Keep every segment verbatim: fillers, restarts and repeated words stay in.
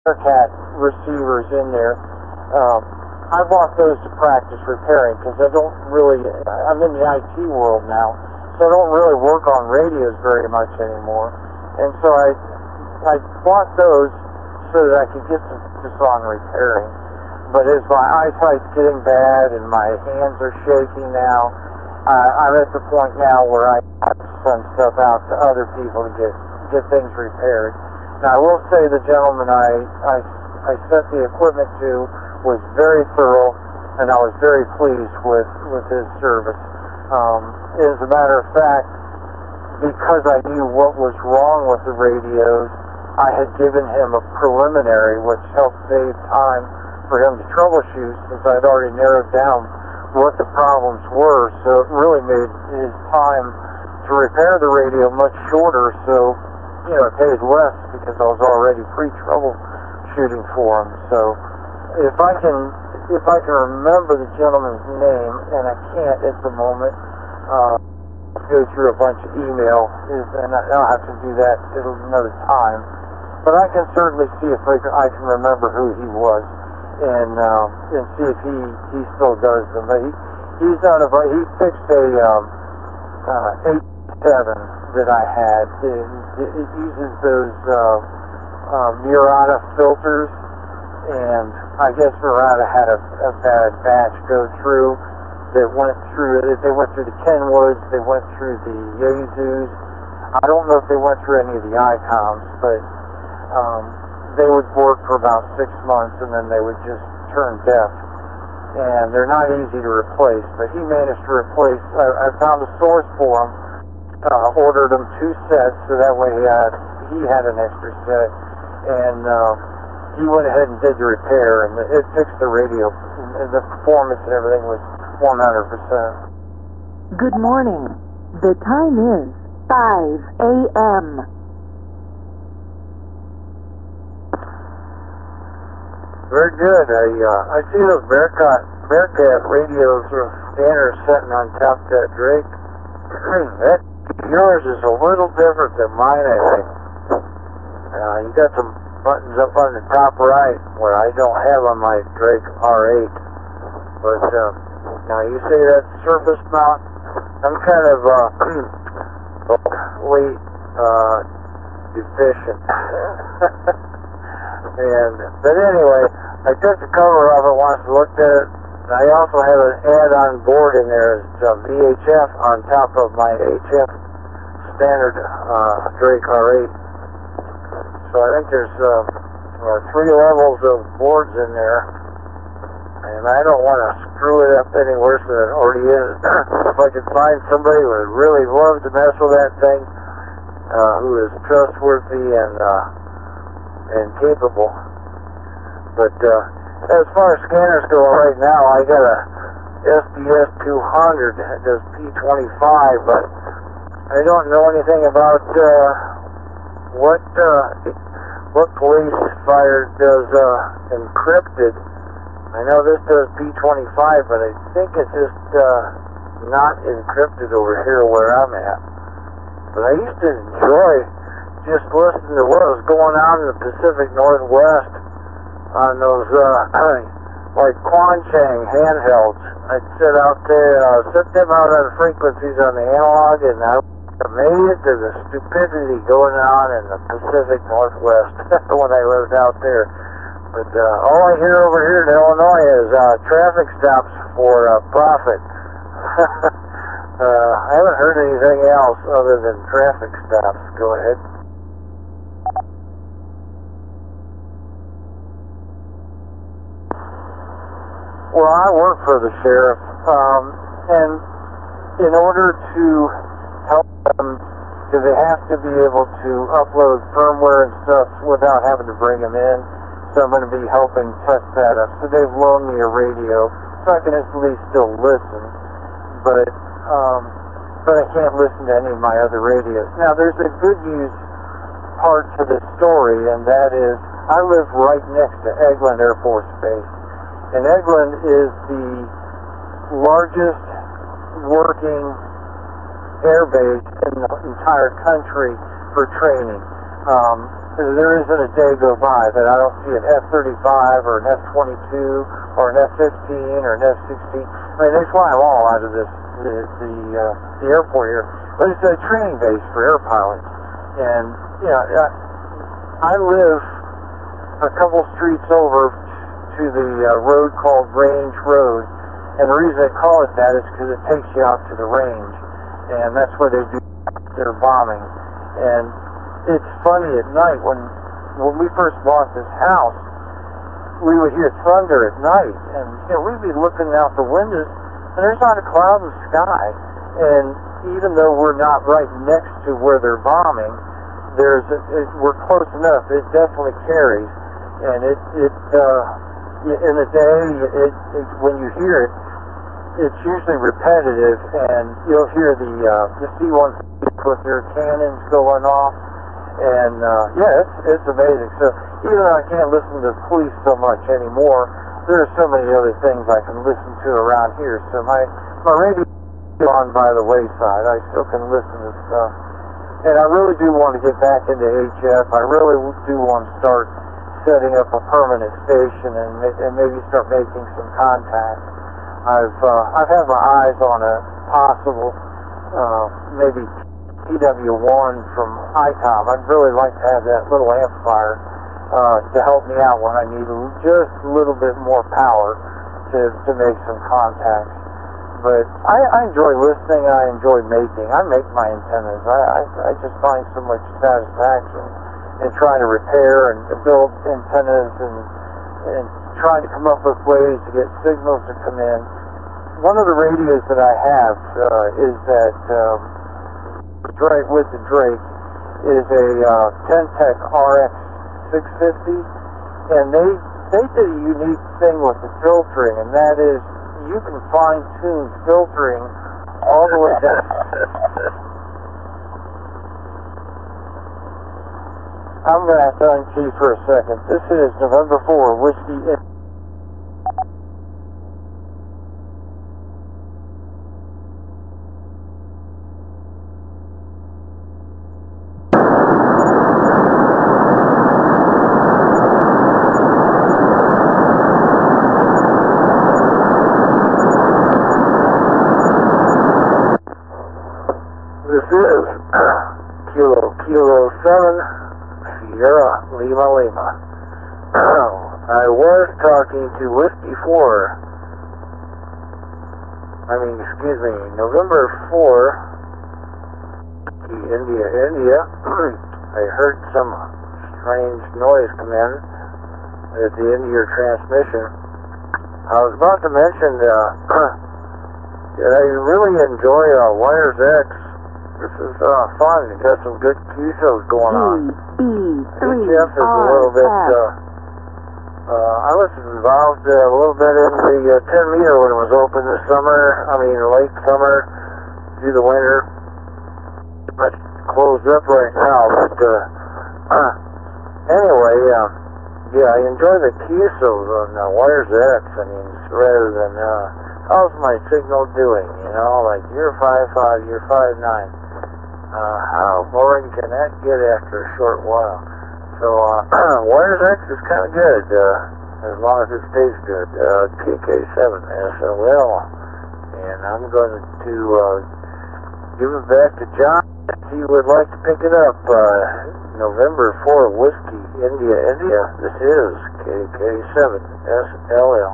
Bearcat receivers in there. Um, I bought those to practice repairing because I don't really, I'm in the I T world now, so I don't really work on radios very much anymore. And so I, I bought those so that I could get some practice on repairing. But as my eyesight's getting bad and my hands are shaking now, uh, I'm at the point now where I have to send stuff out to other people to get, get things repaired. Now I will say the gentleman I, I, I sent the equipment to was very thorough, and I was very pleased with, with his service. Um, as a matter of fact, because I knew what was wrong with the radios, I had given him a preliminary, which helped save time for him to troubleshoot, since I'd already narrowed down what the problems were. So it really made his time to repair the radio much shorter, so, you know, it paid less because I was already pre-troubleshooting for him. So if I can, if I can remember the gentleman's name, and I can't at the moment, uh, I'll go through a bunch of email, and I'll have to do that at another time. But I can certainly see if I can, I can remember who he was, and uh, and see if he, he still does them. But he he's not a he fixed a um, uh, eight seven that I had. It, it uses those uh, uh, Murata filters. And I guess Murata had a, a bad batch go through that went through, they went through the Kenwoods, they went through the Yaesus. I don't know if they went through any of the ICOMs, but um, they would work for about six months and then they would just turn deaf. And they're not easy to replace, but he managed to replace, I, I found a source for him, uh, ordered him two sets, so that way he had, he had an extra set. And uh, he went ahead and did the repair, and it fixed the radio, and the performance and everything was one hundred percent. Good morning. The time is five a m Very good. I uh, I see those Bearcat, Bearcat radios or scanners sitting on top of that Drake. That yours is a little different than mine, I think. Uh, you got some buttons up on the top right where I don't have on my Drake R eight. But uh, now you say that surface mount, I'm kind of uh, weight uh, deficient. and but anyway, I took the cover off it once and looked at it. I also have an add-on board in there. It's a V H F on top of my H F standard uh, Drake R eight. So I think there's uh, uh, three levels of boards in there, and I don't want to screw it up any worse than it already is. If I could find somebody who would really love to mess with that thing, uh, who is trustworthy and uh, and capable. But uh, as far as scanners go right now, I got a S D S two hundred that does P twenty-five, but I don't know anything about uh, What uh, what police fire does uh, encrypted? I know this does P twenty-five, but I think it's just uh, not encrypted over here where I'm at. But I used to enjoy just listening to what was going on in the Pacific Northwest on those uh, like Quanchang handhelds. I'd sit out there, uh, set them out on frequencies on the analog, and I amazed at the stupidity going on in the Pacific Northwest when I lived out there. But uh, all I hear over here in Illinois is uh, traffic stops for uh, profit. uh, I haven't heard anything else other than traffic stops. Go ahead. Well, I work for the sheriff, um, and in order to help them, because they have to be able to upload firmware and stuff without having to bring them in. So I'm going to be helping test that up. So they've loaned me a radio, so I can at least still listen, but um, but I can't listen to any of my other radios. Now there's a good news part to this story, and that is I live right next to Eglin Air Force Base, and Eglin is the largest working air base in the entire country for training. Um, there isn't a day go by that I don't see an F thirty-five or an F twenty-two or an F fifteen or an F sixteen. I mean, they fly them all out of this the the, uh, the airport here, but it's a training base for air pilots. And you know, I, I live a couple streets over to the uh, road called Range Road, and the reason they call it that is because it takes you out to the range, and that's where they do their bombing. And it's funny at night when when we first bought this house, we would hear thunder at night, and you know we'd be looking out the windows, and there's not a cloud in the sky. And even though we're not right next to where they're bombing, there's a, it, we're close enough. It definitely carries, and it it uh, in the day it, it when you hear it, it's usually repetitive, and you'll hear the uh, the C one fifty with their cannons going off. And, uh, yeah, it's, it's amazing. So, even though I can't listen to the police so much anymore, there are so many other things I can listen to around here. So, my, my radio is gone by the wayside. I still can listen to stuff. And I really do want to get back into H F. I really do want to start setting up a permanent station and, and maybe start making some contacts. I've, uh, I've had my eyes on a possible, uh, maybe P W one from I COM. I'd really like to have that little amplifier uh, to help me out when I need just a little bit more power to, to make some contacts. But I, I enjoy listening, I enjoy making. I make my antennas. I, I, I just find so much satisfaction in trying to repair and build antennas and, and trying to come up with ways to get signals to come in. One of the radios that I have uh, is that um, Drake with the Drake is a uh, Ten-Tech R X six fifty, and they they did a unique thing with the filtering, and that is you can fine-tune filtering all the way down. I'm going to have to unkey for a second. This is November four, Whiskey. Lima Lima. I was talking to Whiskey four. I mean, excuse me, November four, India, India. I heard some strange noise come in at the end of your transmission. I was about to mention uh, that I really enjoy uh, Wires X. This is uh, fun. It got some good Q S Os going on. B, three, H F is a little bit, uh, uh, I was involved uh, a little bit in the uh, ten meter when it was open this summer, I mean late summer, through the winter. It's closed up right now, but uh, uh, anyway, uh, yeah, I enjoy the Q S Os on uh, Wires X. I mean, rather than, uh, how's my signal doing, you know, like you're five five, you're five nine. Uh, how boring can that get after a short while? So, uh, Wires X is kind of good, uh, as long as it stays good. Uh, K K seven S L L. And I'm going to, uh, give it back to John if he would like to pick it up. Uh, November four, Whiskey, India, India. This is K K seven S L L.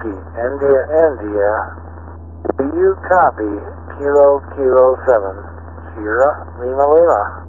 Whiskey, India, India. Do you copy Kilo Kilo seven? Sierra Lima Lima.